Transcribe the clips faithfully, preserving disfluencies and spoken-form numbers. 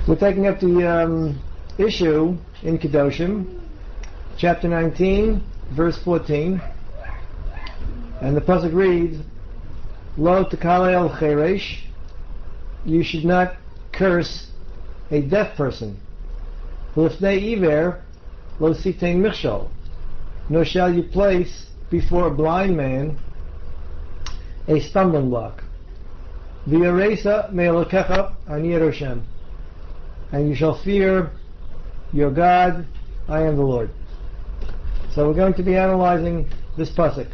We're taking up the um, issue in Kedoshim, chapter nineteen, verse fourteen, and the pasuk reads, "Lo tekale el cheresh," you should not curse a deaf person. "L'fnei iver lo sitein michshol," nor shall you place before a blind man a stumbling block. V'yaresa me'elokecha ani Hashem, and you shall fear your God, I am the Lord. So we're going to be analyzing this pasuk.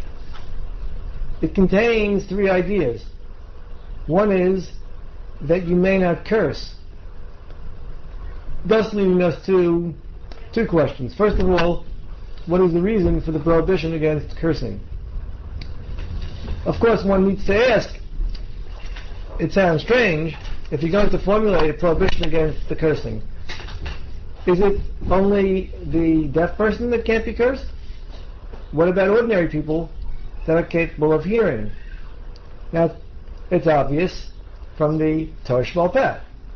It contains three ideas. One is that you may not curse, thus leading us to two questions. First of all, what is the reason for the prohibition against cursing? Of course, one needs to ask, it sounds strange, if you're going to formulate a prohibition against the cursing, is it only the deaf person that can't be cursed? What about ordinary people that are capable of hearing? Now, it's obvious from the Torah Sheba'al Peh,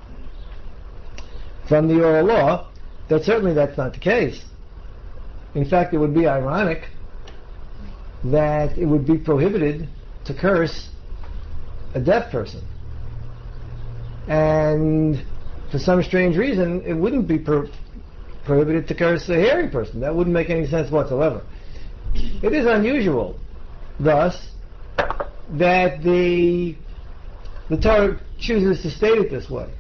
from the oral law, that certainly that's not the case. In fact, it would be ironic that it would be prohibited to curse a deaf person. And for some strange reason, it wouldn't be pro- prohibited to curse a hearing person. That wouldn't make any sense whatsoever. It is unusual, thus, that the the Torah chooses to state it this way.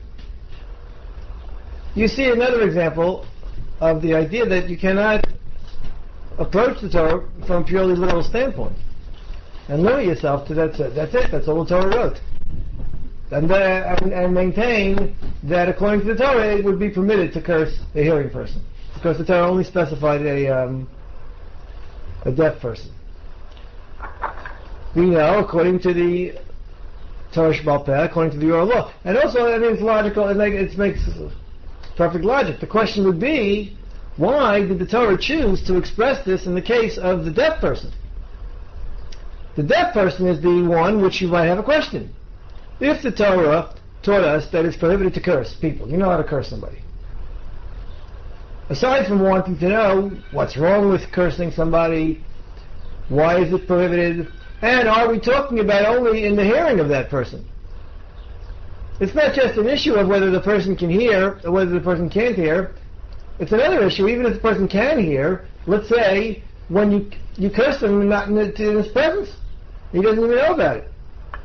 You see another example of the idea that you cannot approach the Torah from a purely literal standpoint and limit yourself to that. That's it. That's all the Torah wrote. And, uh, and, and maintain that according to the Torah it would be permitted to curse a hearing person, because the Torah only specified a um, a deaf person. We know, according to the Torah Sheba'al Peh, according to the oral law, and also I mean it's logical. It, make, it makes perfect logic. The question would be, why did the Torah choose to express this in the case of the deaf person? The deaf person is the one which you might have a question. If the Torah taught us that it's prohibited to curse people, you know how to curse somebody. Aside from wanting to know what's wrong with cursing somebody, why is it prohibited, and are we talking about only in the hearing of that person? It's not just an issue of whether the person can hear or whether the person can't hear. It's another issue, even if the person can hear, let's say, when you you curse him not in, the, in his presence. He doesn't even know about it.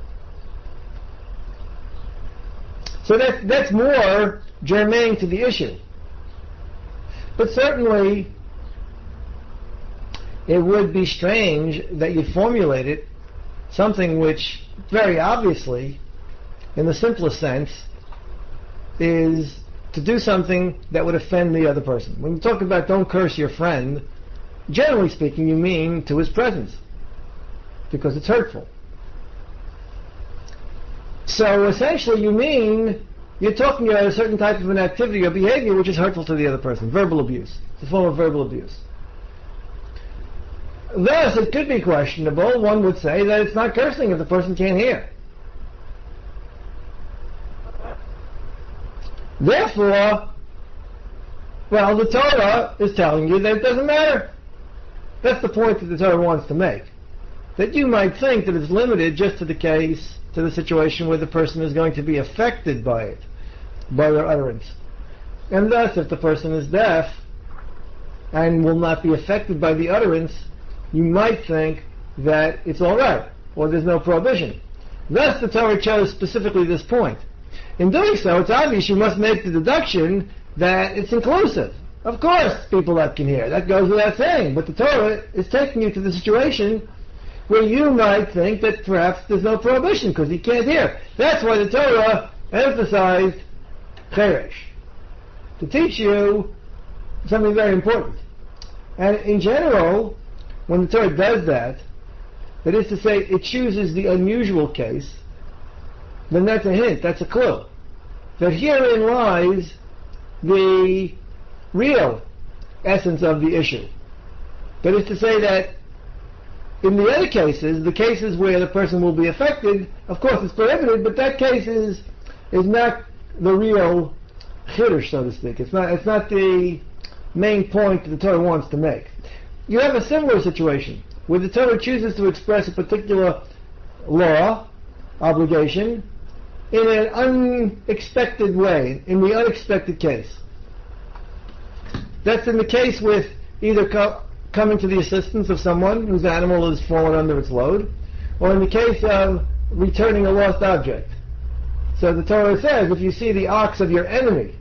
So that, that's more germane to the issue. But certainly, it would be strange that you formulated something which, very obviously, in the simplest sense, is to do something that would offend the other person. When you talk about don't curse your friend, generally speaking, you mean to his presence, because it's hurtful. So essentially you mean, you're talking about a certain type of an activity or behavior which is hurtful to the other person, verbal abuse. It's a form of verbal abuse. Thus, it could be questionable, one would say, that it's not cursing if the person can't hear. Therefore, well, the Torah is telling you that it doesn't matter. That's the point that the Torah wants to make. That you might think that it's limited just to the case, to the situation where the person is going to be affected by it, by their utterance. And thus, if the person is deaf and will not be affected by the utterance, you might think that it's all right, or there's no prohibition. Thus, the Torah chose specifically this point. In doing so, it's obvious you must make the deduction that it's inclusive. Of course, people that can hear. That goes without saying. But the Torah is taking you to the situation where you might think that perhaps there's no prohibition because he can't hear. That's why the Torah emphasized cheresh, to teach you something very important. And in general, when the Torah does that, that is to say, it chooses the unusual case, then that's a hint, that's a clue, that herein lies the real essence of the issue. That is to say that in the other cases, the cases where the person will be affected, of course it's prohibited, but that case is, is not the real chiddush, so to speak. It's not, it's not the main point that the Torah wants to make. You have a similar situation where the Torah chooses to express a particular law, obligation, in an unexpected way, in the unexpected case. That's in the case with either co- coming to the assistance of someone whose animal has fallen under its load, or in the case of returning a lost object. So the Torah says, if you see the ox of your enemy,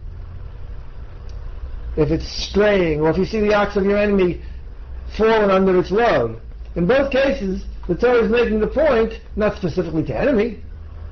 if it's straying, or if you see the ox of your enemy fallen under its load, in both cases, the Torah is making the point, not specifically to enemy,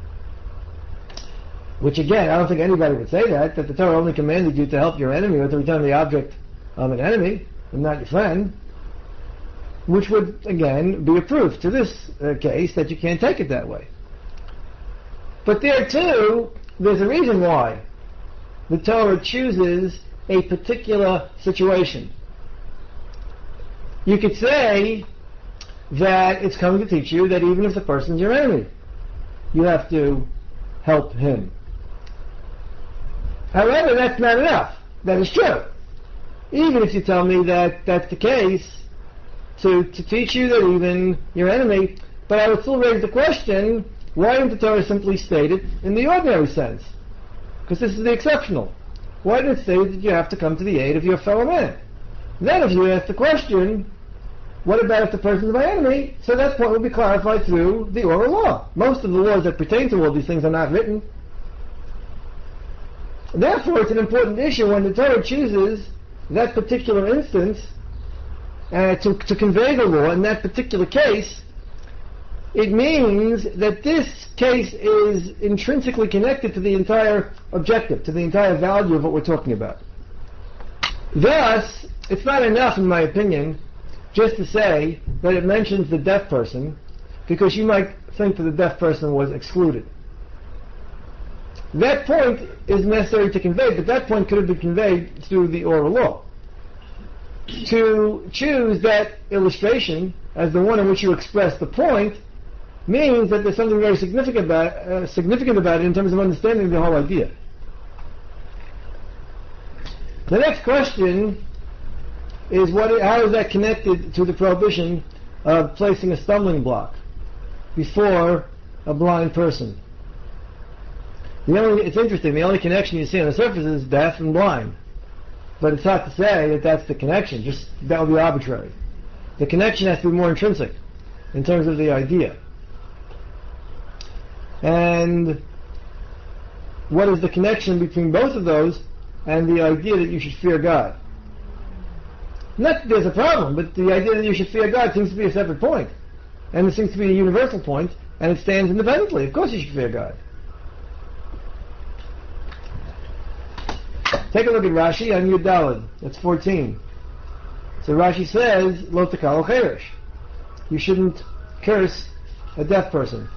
which again, I don't think anybody would say that, that the Torah only commanded you to help your enemy or to return the object of an enemy, and not your friend, which would, again, be a proof to this uh, case that you can't take it that way. But there too, there's a reason why the Torah chooses a particular situation. You could say that it's coming to teach you that even if the person's your enemy, you have to help him. However, that's not enough. That is true. Even if you tell me that that's the case, to, to teach you that even your enemy, but I would still raise the question, why didn't the Torah simply state it in the ordinary sense? Because this is the exceptional. Why did it say that you have to come to the aid of your fellow man? Then if you ask the question, what about if the person is my enemy? So that point will be clarified through the oral law. Most of the laws that pertain to all these things are not written. Therefore, it's an important issue when the Torah chooses that particular instance uh, to, to convey the law in that particular case. It means that this case is intrinsically connected to the entire objective, to the entire value of what we're talking about. Thus, it's not enough, in my opinion, just to say that it mentions the deaf person, because you might think that the deaf person was excluded. That point is necessary to convey, but that point could have been conveyed through the oral law. To choose that illustration as the one in which you express the point means that there's something very significant about, uh, significant about it in terms of understanding the whole idea. The next question is what, how is that connected to the prohibition of placing a stumbling block before a blind person? The only, it's interesting, the only connection you see on the surface is deaf and blind. But it's hard to say that that's the connection, just that would be arbitrary. The connection has to be more intrinsic in terms of the idea. And what is the connection between both of those and the idea that you should fear God? Not that there's a problem, but the idea that you should fear God seems to be a separate point. And it seems to be a universal point, and it stands independently. Of course you should fear God. Take a look at Rashi on Yud Daled. That's fourteen. So Rashi says, Lo tekalo cheresh. You shouldn't curse a deaf person.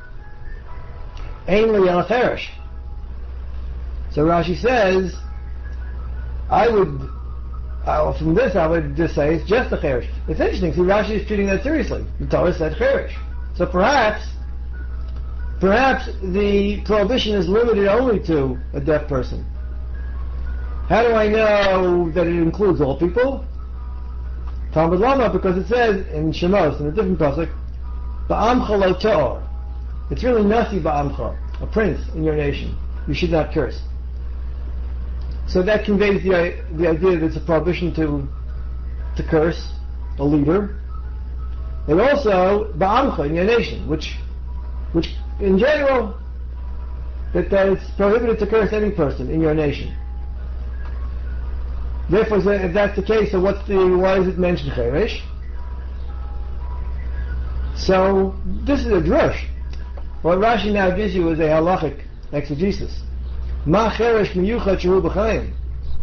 Ein li al cheresh. So Rashi says, I would, uh, from this I would just say it's just a cheresh. It's interesting, see Rashi is treating that seriously. The Torah said cheresh. So perhaps, perhaps the prohibition is limited only to a deaf person. How do I know that it includes all people? Talmud Lama, because it says in Shemos, in a different pasuk, Ba'amcha lo ta'or. It's really nasi ba'amcha, a prince in your nation. You should not curse. So that conveys the, the idea that it's a prohibition to to curse a leader. And also, ba'amcha, in your nation, which, which in general, that, that it's prohibited to curse any person in your nation. Therefore, if that's the case, so what's the, why is it mentioned cheresh? So, this is a drush. What Rashi now gives you is a halachic exegesis. Ma cheresh miyuchat shehu b'chaim.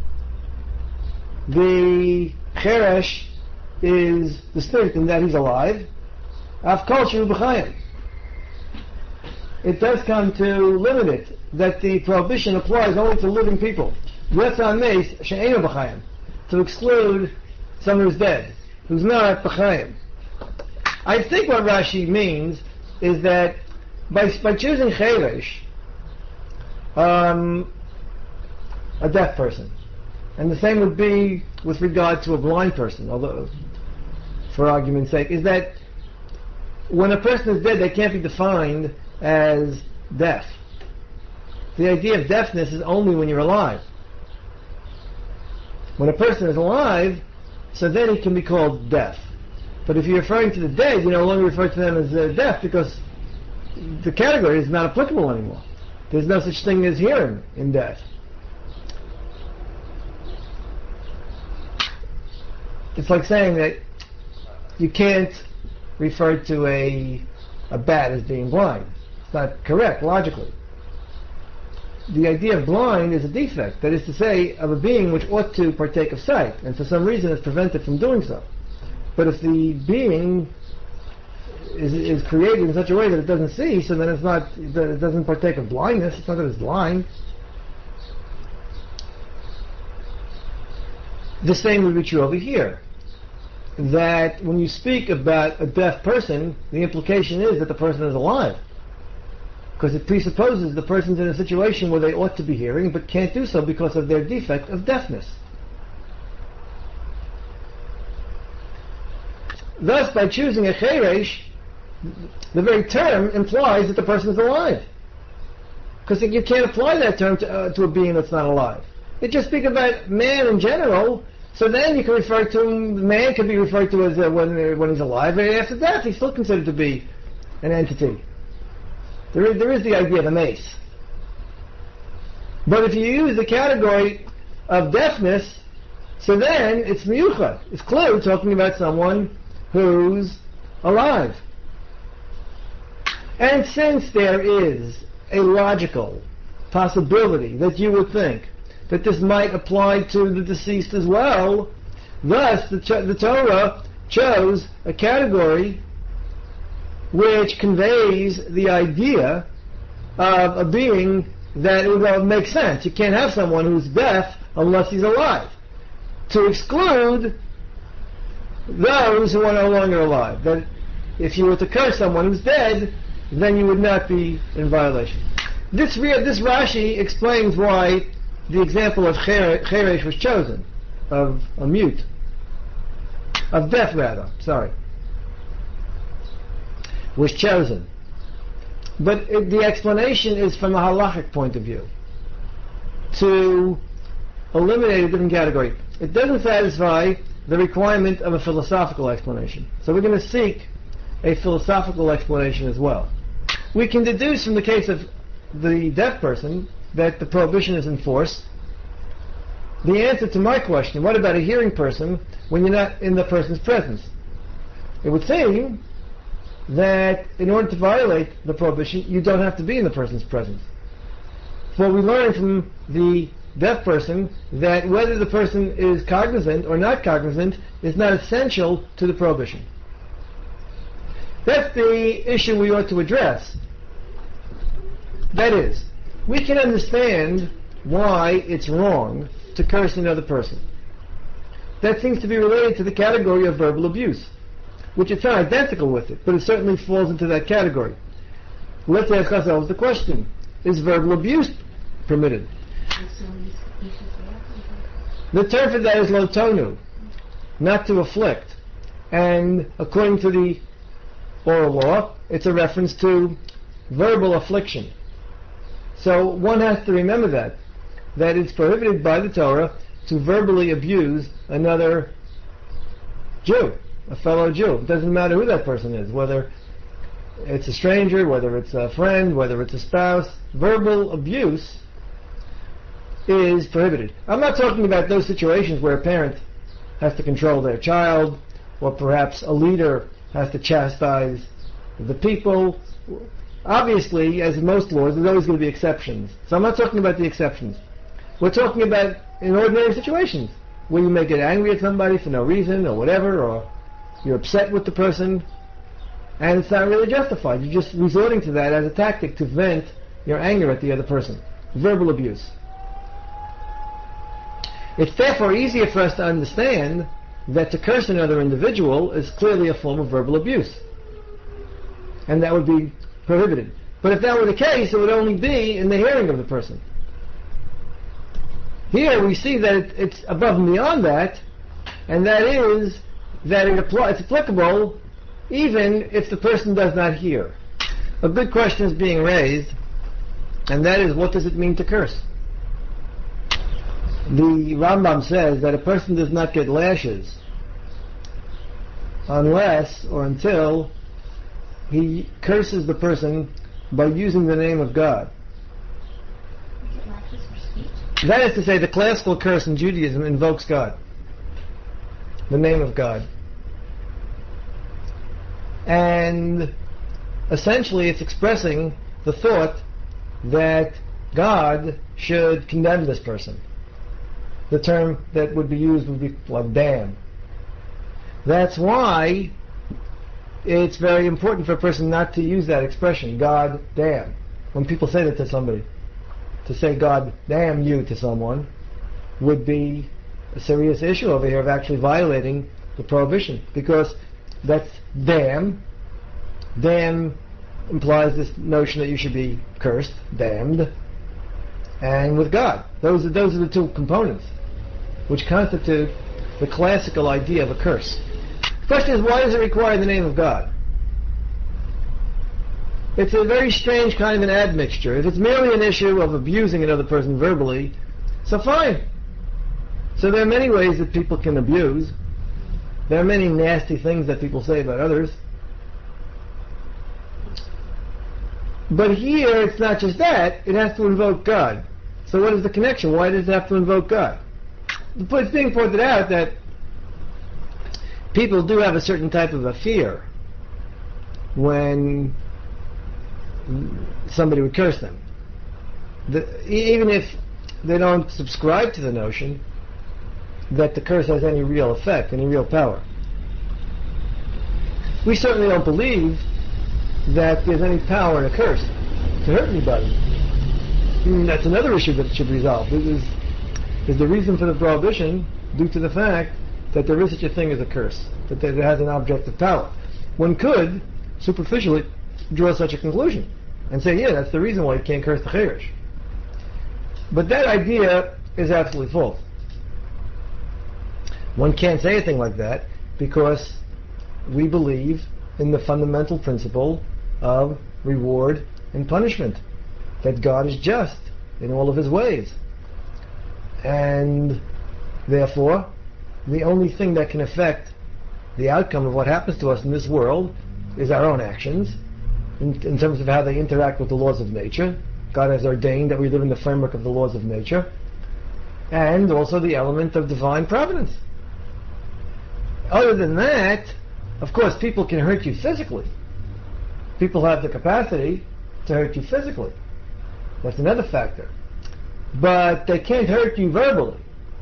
The cheresh is distinct in that he's alive. Af kol shehu b'chaim. It does come to limit it, that the prohibition applies only to living people. To exclude someone who's dead, who's not b'chaim. I think what Rashi means is that by by choosing cheresh, um, a deaf person. And the same would be with regard to a blind person, although, for argument's sake, is that when a person is dead, they can't be defined as deaf. The idea of deafness is only when you're alive. When a person is alive, so then he can be called deaf. But if you're referring to the dead, you no longer refer to them as uh, deaf, because the category is not applicable anymore. There's no such thing as hearing in death. It's like saying that you can't refer to a a bat as being blind. It's not correct logically. The idea of blind is a defect, that is to say, of a being which ought to partake of sight, and for some reason is prevented from doing so. But if the being is, is created in such a way that it doesn't see, so then it's not, it doesn't partake of blindness. It's not that it's blind. The same would be true over here. That when you speak about a deaf person, the implication is that the person is alive. Because it presupposes the person's in a situation where they ought to be hearing, but can't do so because of their defect of deafness. Thus, by choosing a cheresh, the very term implies that the person is alive. Because you can't apply that term to, uh, to a being that's not alive. It just speaks about man in general, so then you can refer to him, man can be referred to as uh, when, when he's alive, and after death he's still considered to be an entity. There is, there is the idea of a mace. But if you use the category of deafness, so then it's miyuchad. It's clearly talking about someone who's alive. And since there is a logical possibility that you would think that this might apply to the deceased as well, thus the, the Torah chose a category which conveys the idea of a being that well, makes sense. You can't have someone who's deaf unless he's alive. To exclude those who are no longer alive. That if you were to curse someone who's dead, then you would not be in violation. This, this Rashi explains why the example of cheresh was chosen, of a mute, of deaf rather, sorry, was chosen. But it, the explanation is from a halachic point of view, to eliminate a different category. It doesn't satisfy the requirement of a philosophical explanation. So we're going to seek a philosophical explanation as well. We can deduce from the case of the deaf person that the prohibition is in force. The answer to my question, what about a hearing person when you're not in the person's presence? It would seem that in order to violate the prohibition, you don't have to be in the person's presence. For we learn from the deaf person that whether the person is cognizant or not cognizant is not essential to the prohibition. That's the issue we ought to address. That is, we can understand why it's wrong to curse another person. That seems to be related to the category of verbal abuse, which it's not identical with it, but it certainly falls into that category. Let's ask ourselves the question, is verbal abuse permitted? The term for that is lotonu, not to afflict. And according to the oral law, it's a reference to verbal affliction. So one has to remember that, that it's prohibited by the Torah to verbally abuse another Jew, a fellow Jew. It doesn't matter who that person is, whether it's a stranger, whether it's a friend, whether it's a spouse. Verbal abuse is prohibited. I'm not talking about those situations where a parent has to control their child, or perhaps a leader has to chastise the people. Obviously, as in most laws, there's always going to be exceptions. So I'm not talking about the exceptions. We're talking about in ordinary situations, where you may get angry at somebody for no reason, or whatever, or you're upset with the person, and it's not really justified. You're just resorting to that as a tactic to vent your anger at the other person. Verbal abuse. It's therefore easier for us to understand that to curse another individual is clearly a form of verbal abuse. And that would be prohibited. But if that were the case, it would only be in the hearing of the person. Here we see that it, it's above and beyond that, and that is that it apply, it's applicable even if the person does not hear. A good question is being raised, and that is, what does it mean to curse? The Rambam says that a person does not get lashes unless or until he curses the person by using the name of God. That is to say, the classical curse in Judaism invokes God, the name of God. And essentially it's expressing the thought that God should condemn this person. The term that would be used would be like damn. That's why it's very important for a person not to use that expression, God damn. When people say that to somebody, to say God damn you to someone would be a serious issue over here of actually violating the prohibition, because that's damn. Damn implies this notion that you should be cursed, damned, and with God. Those are, those are the two components which constitute the classical idea of a curse. The question is, why does it require the name of God? It's a very strange kind of an admixture. If it's merely an issue of abusing another person verbally, so fine. So there are many ways that people can abuse. There are many nasty things that people say about others. But here, it's not just that. It has to invoke God. So what is the connection? Why does it have to invoke God? It's being pointed out that people do have a certain type of a fear when somebody would curse them. The, even if they don't subscribe to the notion that the curse has any real effect, any real power. We certainly don't believe that there's any power in a curse to hurt anybody. And that's another issue that should be resolved. Is, is the reason for the prohibition due to the fact that there is such a thing as a curse, that it has an objective power? One could superficially draw such a conclusion and say, yeah, that's the reason why you can't curse the Cherish. But that idea is absolutely false. One can't say a thing like that because we believe in the fundamental principle of reward and punishment, that God is just in all of his ways. And therefore, the only thing that can affect the outcome of what happens to us in this world is our own actions, in, in terms of how they interact with the laws of nature. God has ordained that we live in the framework of the laws of nature, and also the element of divine providence. Other than that, of course, people can hurt you physically. People have the capacity to hurt you physically. That's another factor. But they can't hurt you verbally.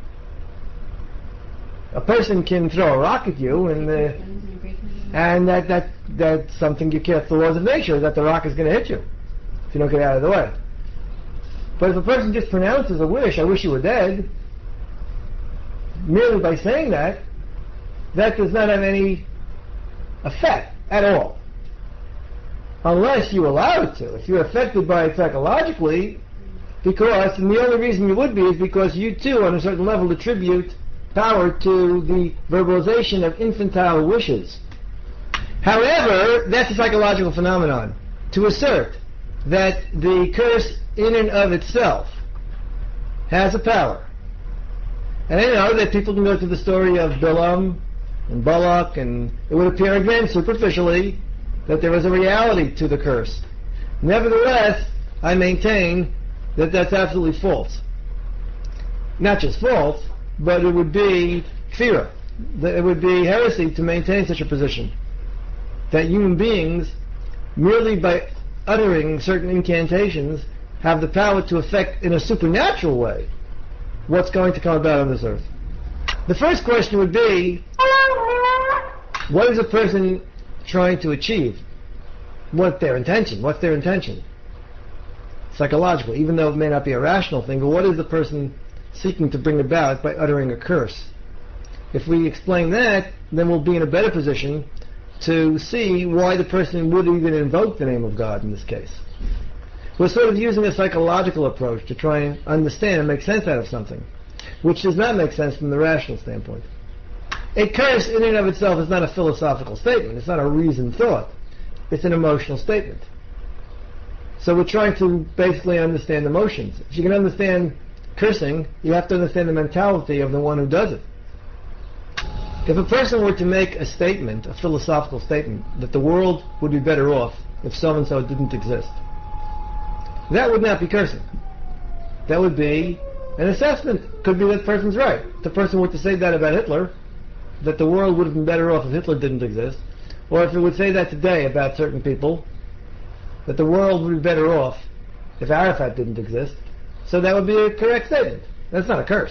A person can throw a rock at you, and uh, and that, that that's something you can't. The laws of nature, that the rock is going to hit you if you don't get out of the way. But if a person just pronounces a wish, I wish you were dead, merely by saying that, that does not have any effect at all. Unless you allow it to. If you're affected by it psychologically, because, and the only reason you would be is because you too, on a certain level, attribute power to the verbalization of infantile wishes. However, that's a psychological phenomenon. To assert that the curse in and of itself has a power. And I know that people can go to the story of Bilam and Balak, and it would appear again superficially that there is a reality to the curse. Nevertheless, I maintain that that's absolutely false. Not just false, but it would be kfirah. It would be heresy to maintain such a position. That human beings, merely by uttering certain incantations, have the power to affect in a supernatural way what's going to come about on this earth. The first question would be, what is a person trying to achieve? What's their intention? What's their intention? Psychological, even though it may not be a rational thing, but what is the person seeking to bring about by uttering a curse? If we explain that, then we'll be in a better position to see why the person would even invoke the name of God in this case. We're sort of using a psychological approach to try and understand and make sense out of something. which does not make sense from the rational standpoint. A curse in and of itself is not a philosophical statement. It's not a reasoned thought. It's an emotional statement. So we're trying to basically understand emotions. If you can understand cursing, you have to understand the mentality of the one who does it. If a person were to make a statement, a philosophical statement, that the world would be better off if so-and-so didn't exist, that would not be cursing. That would be an assessment. Could be that person's right. If the person were to say that about Hitler, that the world would have been better off if Hitler didn't exist, or if it would say that today about certain people, that the world would be better off if Arafat didn't exist, so that would be a correct statement. That's not a curse.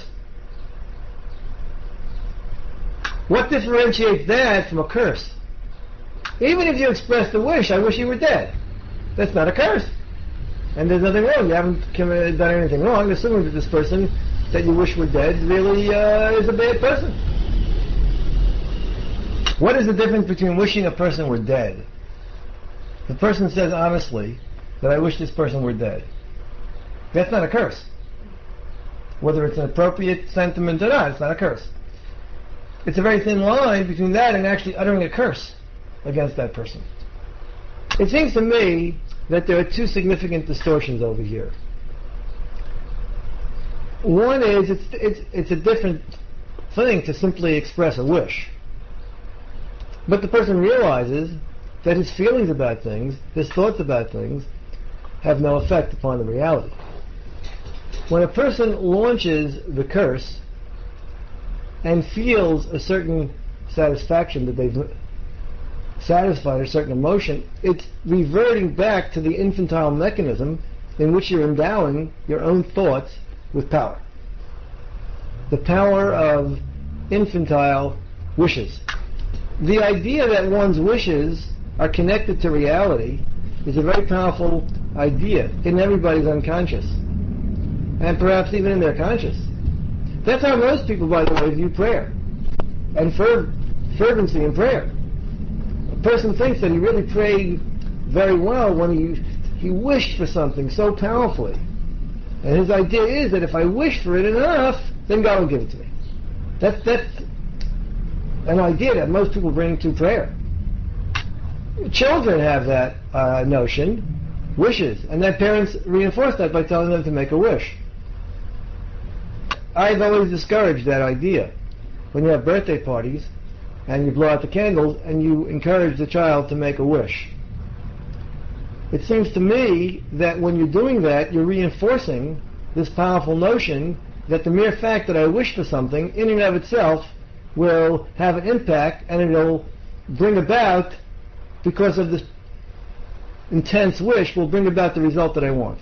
What differentiates that from a curse? Even if you express the wish, I wish you were dead, that's not a curse. And there's nothing wrong. You haven't committed, done anything wrong, assuming that this person that you wish were dead really uh, is a bad person. What is the difference between wishing a person were dead? The person says honestly that I wish this person were dead. That's not a curse. Whether it's an appropriate sentiment or not, it's not a curse. It's a very thin line between that and actually uttering a curse against that person. It seems to me that there are two significant distortions over here. One is it's, it's, it's a different thing to simply express a wish. But the person realizes that his feelings about things, his thoughts about things, have no effect upon the reality. When a person launches the curse and feels a certain satisfaction that they've satisfied a certain emotion, it's reverting back to the infantile mechanism in which you're endowing your own thoughts with power. The power of infantile wishes. The idea that one's wishes are connected to reality is a very powerful idea in everybody's unconscious, and perhaps even in their conscious. That's how most people, by the way, view prayer and fer- fervency in prayer. A person thinks that he really prayed very well when he he wished for something so powerfully. And his idea is that if I wish for it enough, then God will give it to me. That's, that's an idea that most people bring to prayer. Children have that uh, notion, wishes, and their parents reinforce that by telling them to make a wish. I've always discouraged that idea. When you have birthday parties, and you blow out the candles, and you encourage the child to make a wish. It seems to me that when you're doing that, you're reinforcing this powerful notion that the mere fact that I wish for something, in and of itself, will have an impact, and it'll bring about, because of this intense wish, will bring about the result that I want.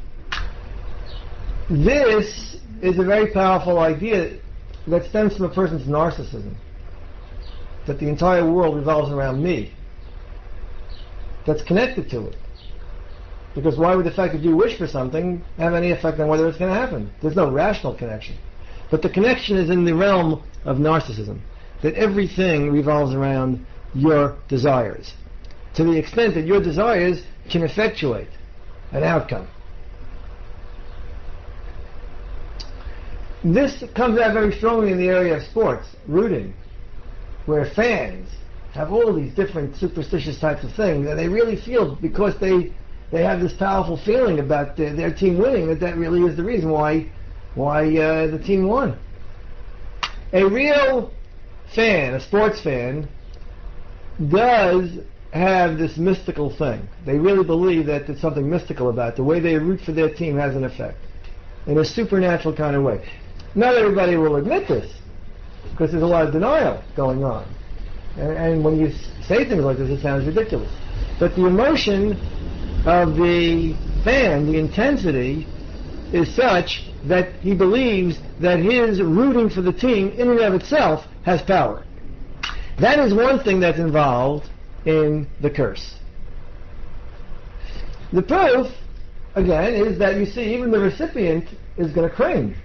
This is a very powerful idea that stems from a person's narcissism, that the entire world revolves around me, that's connected to it. Because why would the fact that you wish for something have any effect on whether it's going to happen? There's no rational connection. But the connection is in the realm of narcissism, that everything revolves around your desires, to the extent that your desires can effectuate an outcome. This comes out very strongly in the area of sports, rooting, where fans have all these different superstitious types of things, and they really feel, because they they have this powerful feeling about their, their team winning, that that really is the reason why why uh, the team won. A real fan, a sports fan, does have this mystical thing. They really believe that there's something mystical about it. The way they root for their team has an effect in a supernatural kind of way. Not everybody will admit this, because there's a lot of denial going on. And, and when you say things like this, it sounds ridiculous. But the emotion of the fan, the intensity, is such that he believes that his rooting for the team in and of itself has power. That is one thing that's involved in the curse. The proof, again, is that you see even the recipient is going to cringe.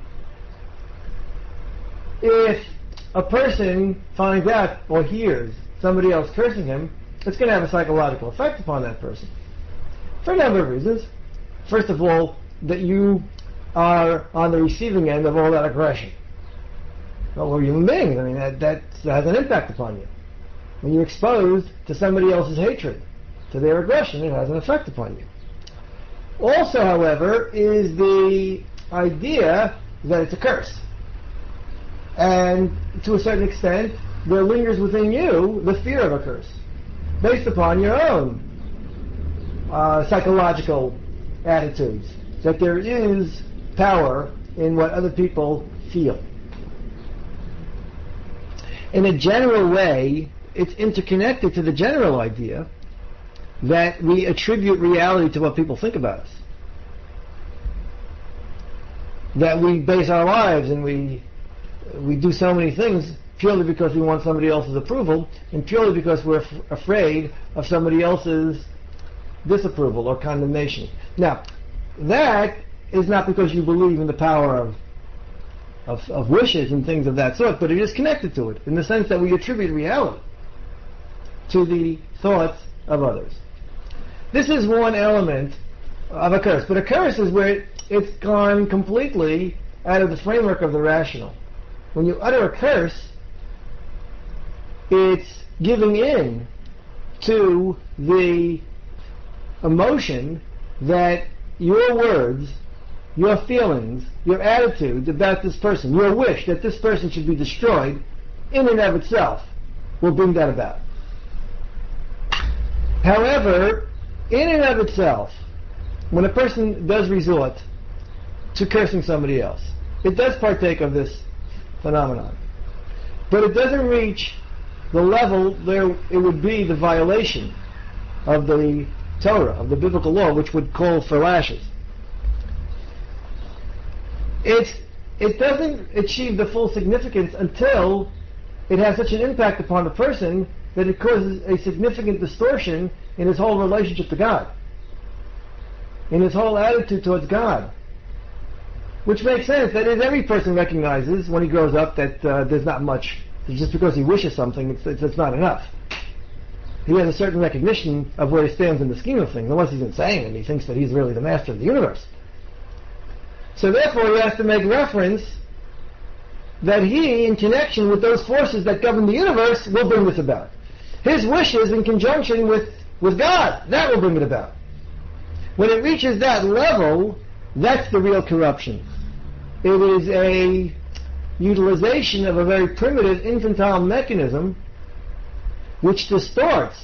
If a person finds out or hears somebody else cursing him, it's going to have a psychological effect upon that person. For a number of reasons. First of all, that you are on the receiving end of all that aggression. Well, we're human beings. I mean, that, that has an impact upon you. When you're exposed to somebody else's hatred, to their aggression, it has an effect upon you. Also, however, is the idea that it's a curse. And to a certain extent, there lingers within you the fear of a curse, based upon your own uh, psychological attitudes, that there is power in what other people feel. In a general way, it's interconnected to the general idea that we attribute reality to what people think about us. That we base our lives and we we do so many things purely because we want somebody else's approval, and purely because we're f- afraid of somebody else's disapproval or condemnation. Now, that is not because you believe in the power of, of of wishes and things of that sort, but it is connected to it in the sense that we attribute reality to the thoughts of others. This is one element of a curse, but a curse is where it, it's gone completely out of the framework of the rational. When you utter a curse, it's giving in to the emotion that your words, your feelings, your attitudes about this person, your wish that this person should be destroyed, in and of itself, will bring that about. However, in and of itself, when a person does resort to cursing somebody else, it does partake of this phenomenon. But it doesn't reach the level there it would be the violation of the Torah, of the biblical law, which would call for lashes. It's, it doesn't achieve the full significance until it has such an impact upon the person that it causes a significant distortion in his whole relationship to God, in his whole attitude towards God. Which makes sense. That is, every person recognizes when he grows up that uh, there's not much. Just because he wishes something, it's, it's, it's not enough. He has a certain recognition of where he stands in the scheme of things, unless he's insane and he thinks that he's really the master of the universe. So therefore he has to make reference that he, in connection with those forces that govern the universe, will bring this about. His wishes in conjunction with, with God, that will bring it about. When it reaches that level, that's the real corruption. It is a utilization of a very primitive infantile mechanism which distorts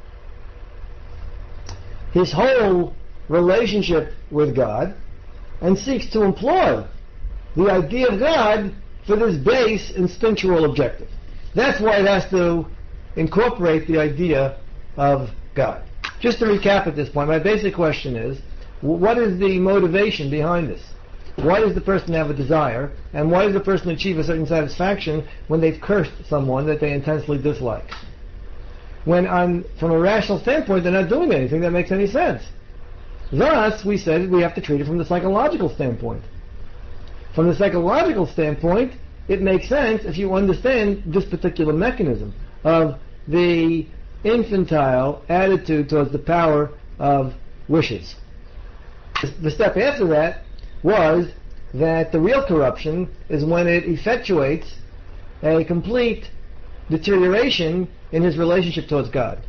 his whole relationship with God and seeks to employ the idea of God for this base instinctual objective. That's why it has to incorporate the idea of God. Just to recap at this point, my basic question is, what is the motivation behind this? Why does the person have a desire, and why does the person achieve a certain satisfaction when they've cursed someone that they intensely dislike? When, on, from a rational standpoint, they're not doing anything that makes any sense. Thus, we said we have to treat it from the psychological standpoint. From the psychological standpoint, it makes sense if you understand this particular mechanism of the infantile attitude towards the power of wishes. The step after that was that the real corruption is when it effectuates a complete deterioration in his relationship towards God.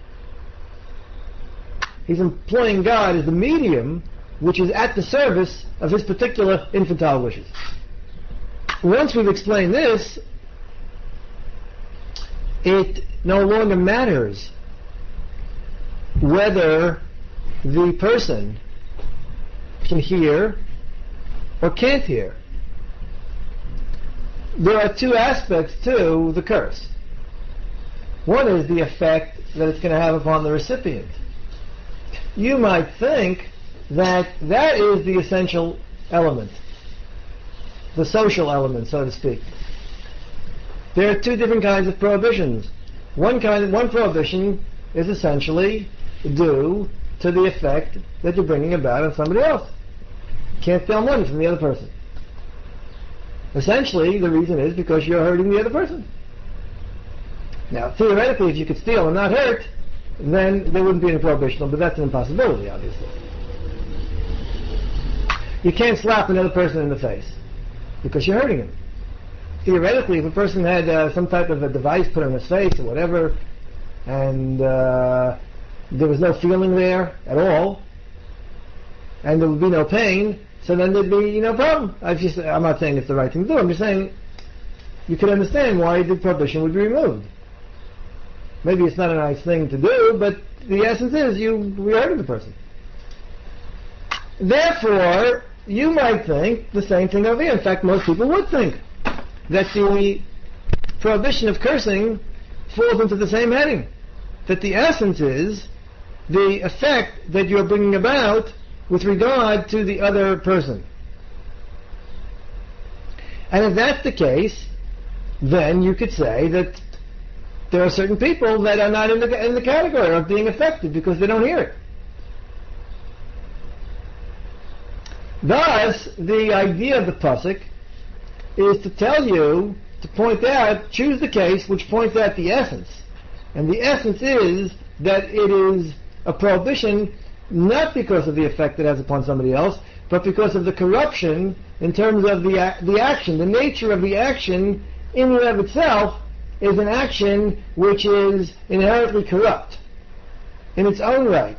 He's employing God as the medium which is at the service of his particular infantile wishes. Once we've explained this, it no longer matters whether the person can hear or can't hear. There are two aspects to the curse. One is the effect that it's going to have upon the recipient. You might think that that is the essential element, the social element, so to speak. There are two different kinds of prohibitions. One kind, one prohibition is essentially due to the effect that you're bringing about on somebody else. You can't steal money from the other person. Essentially, the reason is because you're hurting the other person. Now, theoretically, if you could steal and not hurt, then there wouldn't be any prohibition, but that's an impossibility, obviously. You can't slap another person in the face because you're hurting him. theoretically, if a person had uh, some type of a device put on his face or whatever, and uh, there was no feeling there at all, and there would be no pain, so then there'd be no problem. I just, I'm not saying it's the right thing to do. I'm just saying you could understand why the prohibition would be removed. Maybe it's not a nice thing to do, but the essence is you we hurted the person. Therefore, you might think the same thing over here. In fact, most people would think that the prohibition of cursing falls into the same heading. That the essence is the effect that you're bringing about with regard to the other person. And if that's the case, then you could say that there are certain people that are not in the, in the category of being affected because they don't hear it. Thus, the idea of the pasuk is to tell you, to point out, choose the case which points out the essence. And the essence is that it is a prohibition not because of the effect it has upon somebody else, but because of the corruption in terms of the the action. The nature of the action in and of itself is an action which is inherently corrupt in its own right,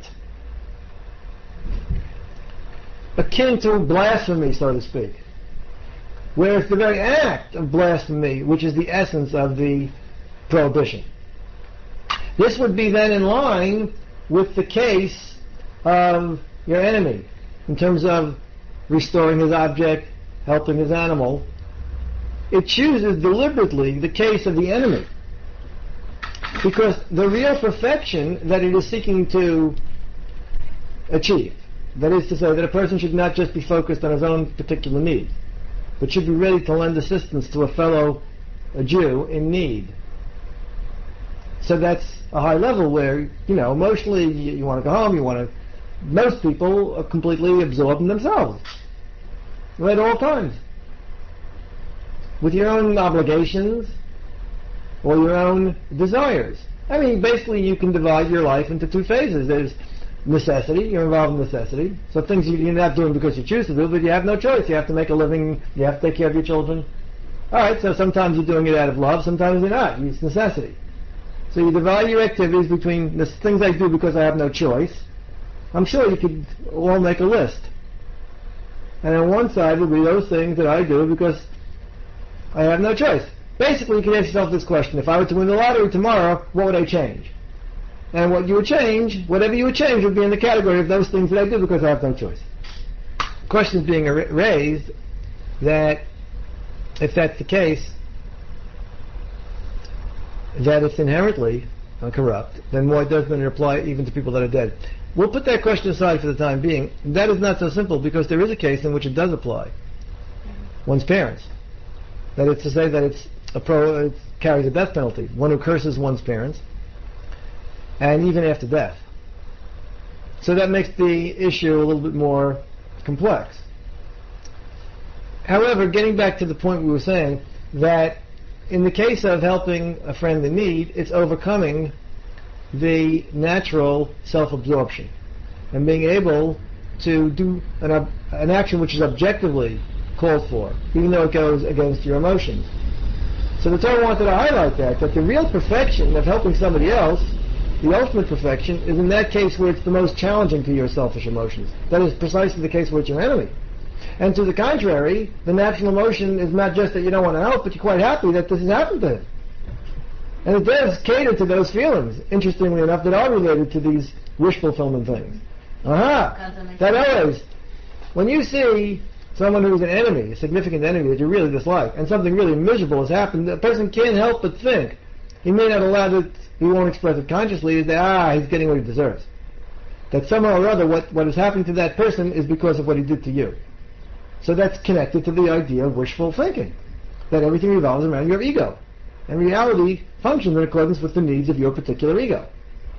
akin to blasphemy, so to speak, where it's the very act of blasphemy which is the essence of the prohibition. This would be then in line with the case of your enemy in terms of restoring his object, helping his animal. It chooses deliberately the case of the enemy because the real perfection that it is seeking to achieve, that is to say that a person should not just be focused on his own particular need, but should be ready to lend assistance to a fellow a Jew in need. So that's a high level where, you know, emotionally you, you want to go home, you want to... Most people are completely absorbed in themselves at all times, with your own obligations or your own desires. I mean, basically you can divide your life into two phases. There's necessity, you're involved in necessity, so things you're not doing because you choose to do, but you have no choice. You have to make a living, you have to take care of your children. Alright, so sometimes you're doing it out of love, sometimes you're not. It's necessity. So you divide your activities between the things I do because I have no choice. I'm sure you could all make a list. And on one side would be those things that I do because I have no choice. Basically, you can ask yourself this question: if I were to win the lottery tomorrow, what would I change? And what you would change, whatever you would change, would be in the category of those things that I do because I have no choice. The question is being raised that if that's the case, that it's inherently corrupt, then why doesn't it apply even to people that are dead? We'll put that question aside for the time being. That is not so simple because there is a case in which it does apply. One's parents. That is to say that it's a pro, it carries a death penalty. One who curses one's parents, and even after death. So that makes the issue a little bit more complex. However, getting back to the point we were saying, that in the case of helping a friend in need, it's overcoming the natural self-absorption and being able to do an, ob- an action which is objectively called for, even though it goes against your emotions. So the Torah wanted to highlight that, that the real perfection of helping somebody else, the ultimate perfection, is in that case where it's the most challenging to your selfish emotions. That is precisely the case where it's your enemy. And to the contrary, the natural emotion is not just that you don't want to help, but you're quite happy that this has happened to him. And it does cater to those feelings, interestingly enough, that are related to these wish fulfillment things. Aha! That always, when you see someone who's an enemy, a significant enemy that you really dislike, and something really miserable has happened, the person can't help but think, he may not allow it, he won't express it consciously, is that, ah, he's getting what he deserves. That somehow or other what, what is happening to that person is because of what he did to you. So that's connected to the idea of wishful thinking, that everything revolves around your ego, and reality functions in accordance with the needs of your particular ego.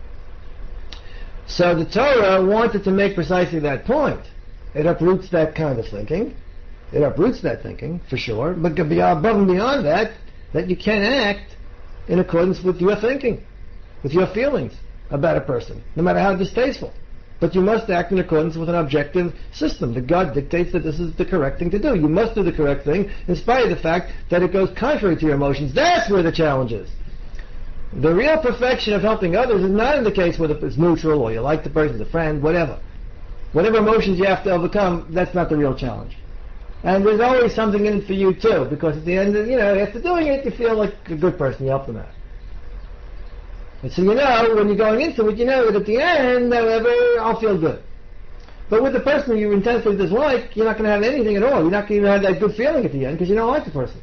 So the Torah wanted to make precisely that point. It uproots that kind of thinking. It uproots that thinking, for sure, but above and beyond that, that you can act in accordance with your thinking, with your feelings about a person, no matter how distasteful. but you must act in accordance with an objective system. The God dictates that this is the correct thing to do. You must do the correct thing in spite of the fact that it goes contrary to your emotions. That's where the challenge is. The real perfection of helping others is not in the case where it's neutral or you like the person, a friend, whatever. Whatever emotions you have to overcome, that's not the real challenge. And there's always something in it for you too, because at the end of, you know, after doing it, you feel like a good person, you help them out. And so you know, when you're going into it, you know that at the end, however, I'll feel good. But with the person you intensely dislike, you're not going to have anything at all. You're not going to have that good feeling at the end because you don't like the person.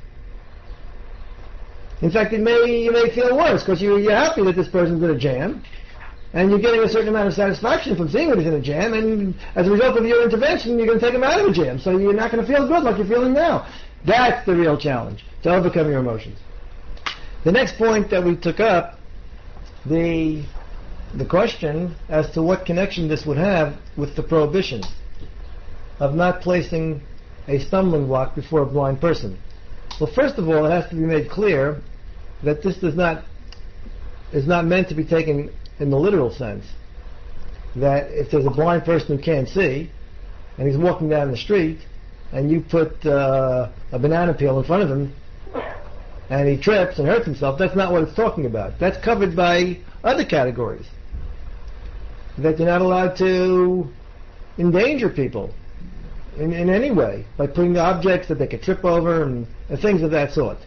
In fact, it may, you may feel worse because you, you're happy that this person's in a jam, and you're getting a certain amount of satisfaction from seeing that he's in a jam, and as a result of your intervention, you're going to take him out of the jam, so you're not going to feel good like you're feeling now. That's the real challenge, to overcome your emotions. The next point that we took up, the the question as to what connection this would have with the prohibition of not placing a stumbling block before a blind person. Well, first of all, it has to be made clear that this does not is not meant to be taken in the literal sense. That if there's a blind person who can't see, and he's walking down the street, and you put uh, a banana peel in front of him, and he trips and hurts himself, that's not what it's talking about. That's covered by other categories. That you're not allowed to endanger people in, in any way by putting the objects that they could trip over and, and things of that sort.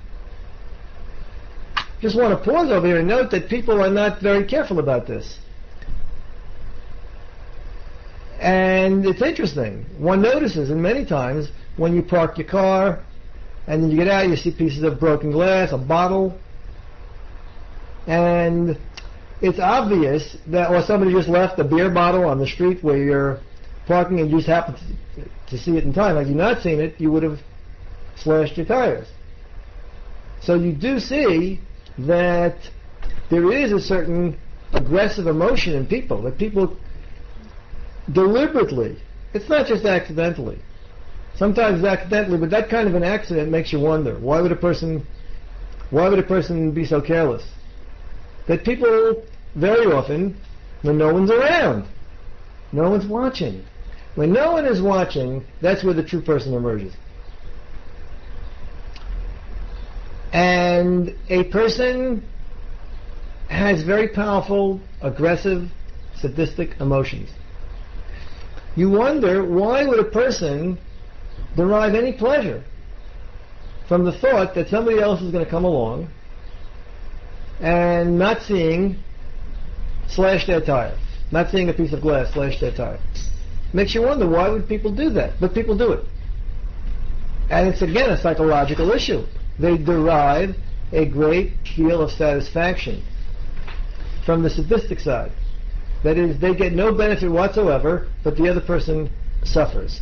Just want to pause over here and note that people are not very careful about this. And it's interesting. One notices, and many times, when you park your car, and then you get out, you see pieces of broken glass, a bottle, and it's obvious that, or somebody just left a beer bottle on the street where you're parking and you just happen to, to see it in time. Had you not seen it, you would have slashed your tires. So you do see that there is a certain aggressive emotion in people, that people deliberately, it's not just accidentally, sometimes accidentally, but that kind of an accident makes you wonder, why would a person, why would a person be so careless? That people, very often, when no one's around, no one's watching. When no one is watching, that's where the true person emerges. And a person has very powerful, aggressive, sadistic emotions. You wonder, why would a person derive any pleasure from the thought that somebody else is going to come along and not seeing, slash their tire. Not seeing a piece of glass, slash their tire. Makes you wonder, why would people do that? But people do it. And it's again a psychological issue. They derive a great deal of satisfaction from the sadistic side. That is, they get no benefit whatsoever, but the other person suffers.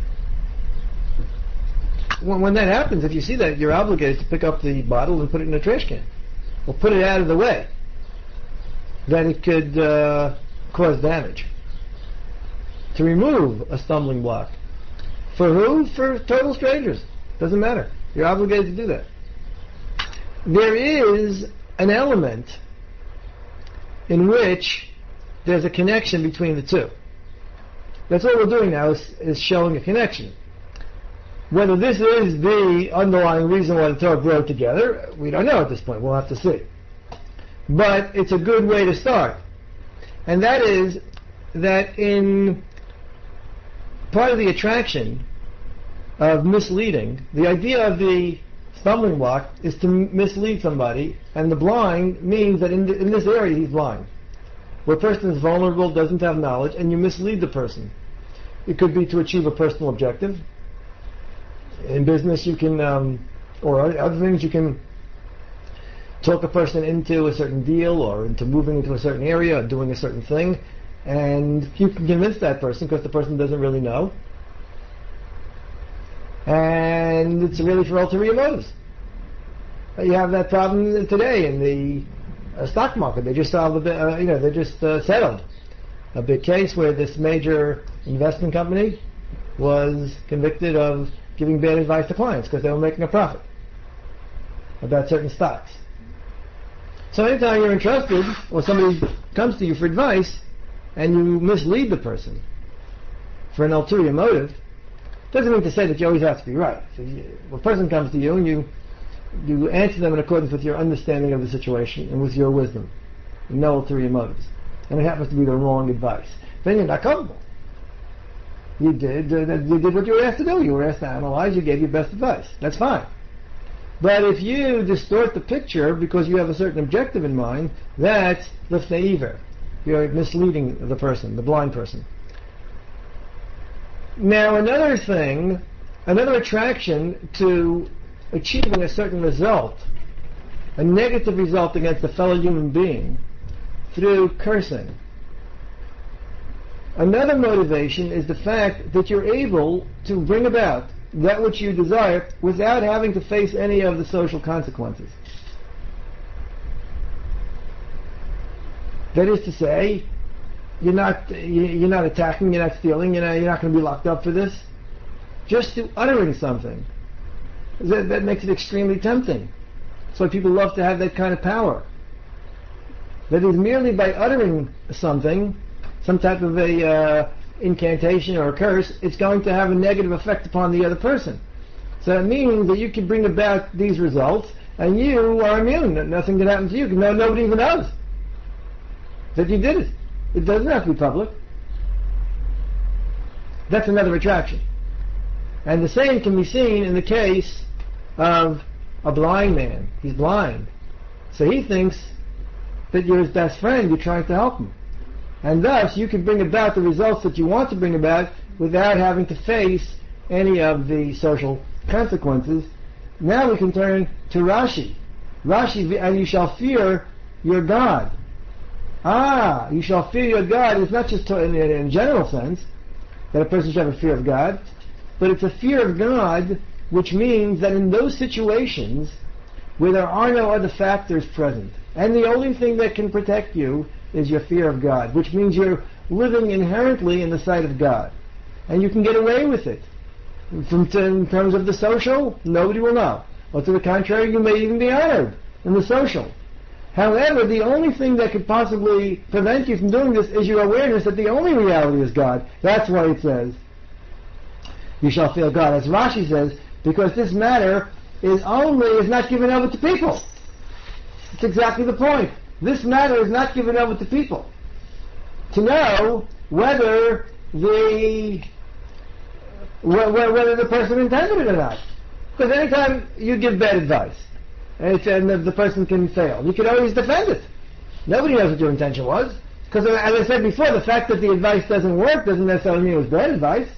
When, when that happens, if you see that, you're obligated to pick up the bottle and put it in a trash can. Or put it out of the way, that it could uh, cause damage. To remove a stumbling block. For who? For total strangers. Doesn't matter. You're obligated to do that. There is an element in which there's a connection between the two. That's what we're doing now, is, is showing a connection. Whether this is the underlying reason why the Torah brought together, we don't know at this point. We'll have to see. But it's a good way to start. And that is that in part of the attraction of misleading, the idea of the stumbling block is to mislead somebody, and the blind means that in, the, in this area he's blind. Where a person is vulnerable, doesn't have knowledge, and you mislead the person. It could be to achieve a personal objective. In business, you can, um, or other things, you can talk a person into a certain deal or into moving into a certain area or doing a certain thing, and you can convince that person because the person doesn't really know. And it's really for ulterior motives. You have that problem today in the uh, stock market. They just solved a bit, uh, you know, they just uh, settled a big case where this major investment company was convicted of giving bad advice to clients because they were making a profit about certain stocks. So anytime you're interested, or somebody comes to you for advice, and you mislead the person for an ulterior motive, doesn't mean to say that you always have to be right. So you, a person comes to you and you you answer them in accordance with your understanding of the situation and with your wisdom, no ulterior motives, and it happens to be the wrong advice. Then you're not culpable. You did uh, you did what you were asked to do. You were asked to analyze. You gave your best advice. That's fine. But if you distort the picture because you have a certain objective in mind, that's lifnei iver. You're misleading the person, the blind person. Now another thing, another attraction to achieving a certain result, a negative result against a fellow human being, through cursing. Another motivation is the fact that you're able to bring about that which you desire without having to face any of the social consequences. That is to say, you're not you're not attacking, you're not stealing, you're not, you're not going to be locked up for this. Just through uttering something, that, that makes it extremely tempting. That's why people love to have that kind of power. That is, merely by uttering something, some type of a uh, incantation or a curse, it's going to have a negative effect upon the other person. So it means that you can bring about these results, and you are immune. Nothing can happen to you. No, nobody even knows that you did it. It doesn't have to be public. That's another attraction. And the same can be seen in the case of a blind man. He's blind. So he thinks that you're his best friend, you're trying to help him. And thus, you can bring about the results that you want to bring about without having to face any of the social consequences. Now we can turn to Rashi. Rashi, and you shall fear your God. Ah, you shall fear your God is not just in a general sense, that a person should have a fear of God, but it's a fear of God which means that in those situations where there are no other factors present, and the only thing that can protect you is your fear of God, which means you're living inherently in the sight of God. And you can get away with it. From t- in terms of the social, nobody will know. Or to the contrary, you may even be honored in the social. However, the only thing that could possibly prevent you from doing this is your awareness that the only reality is God. That's why it says, you shall fear God. As Rashi says, because this matter is only, is not given over to people. It's exactly the point. This matter is not given over to people to know whether the whether the person intended it or not. Because anytime you give bad advice and, and the, the person can fail, you can always defend it. Nobody knows what your intention was. Because as I said before, the fact that the advice doesn't work doesn't necessarily mean it was bad advice.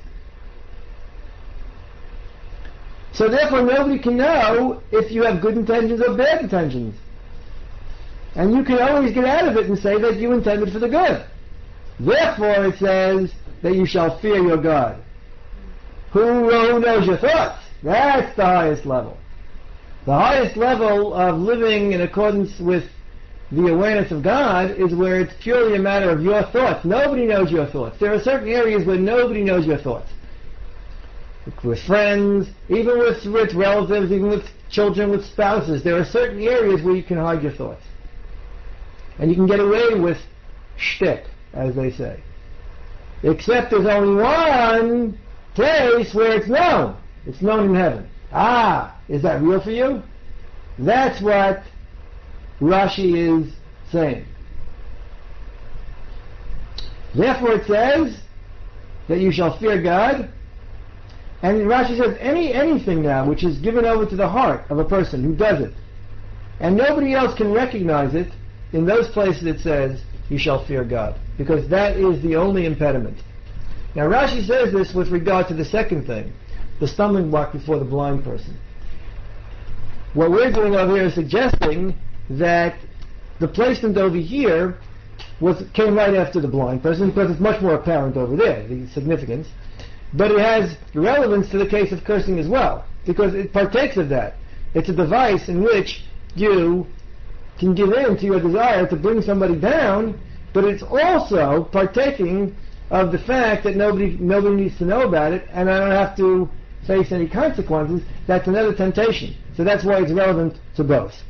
So therefore nobody can know if you have good intentions or bad intentions. And you can always get out of it and say that you intended for the good. Therefore it says that you shall fear your God. Who, who knows your thoughts? That's the highest level. The highest level of living in accordance with the awareness of God is where it's purely a matter of your thoughts. Nobody knows your thoughts. There are certain areas where nobody knows your thoughts. With friends, even with, with relatives, even with children, with spouses, there are certain areas where you can hide your thoughts. And you can get away with shtick, as they say. Except there's only one place where it's known. It's known in heaven. Ah, is that real for you? That's what Rashi is saying. Therefore it says that you shall fear God. And Rashi says any anything now which is given over to the heart of a person who does it, and nobody else can recognize it, in those places it says, you shall fear God. Because that is the only impediment. Now Rashi says this with regard to the second thing, the stumbling block before the blind person. What we're doing over here is suggesting that the placement over here was came right after the blind person, because it's much more apparent over there, the significance. But it has relevance to the case of cursing as well, because it partakes of that. It's a device in which you can give in to your desire to bring somebody down, but it's also partaking of the fact that nobody nobody needs to know about it, and I don't have to face any consequences. That's another temptation. So that's why it's relevant to both.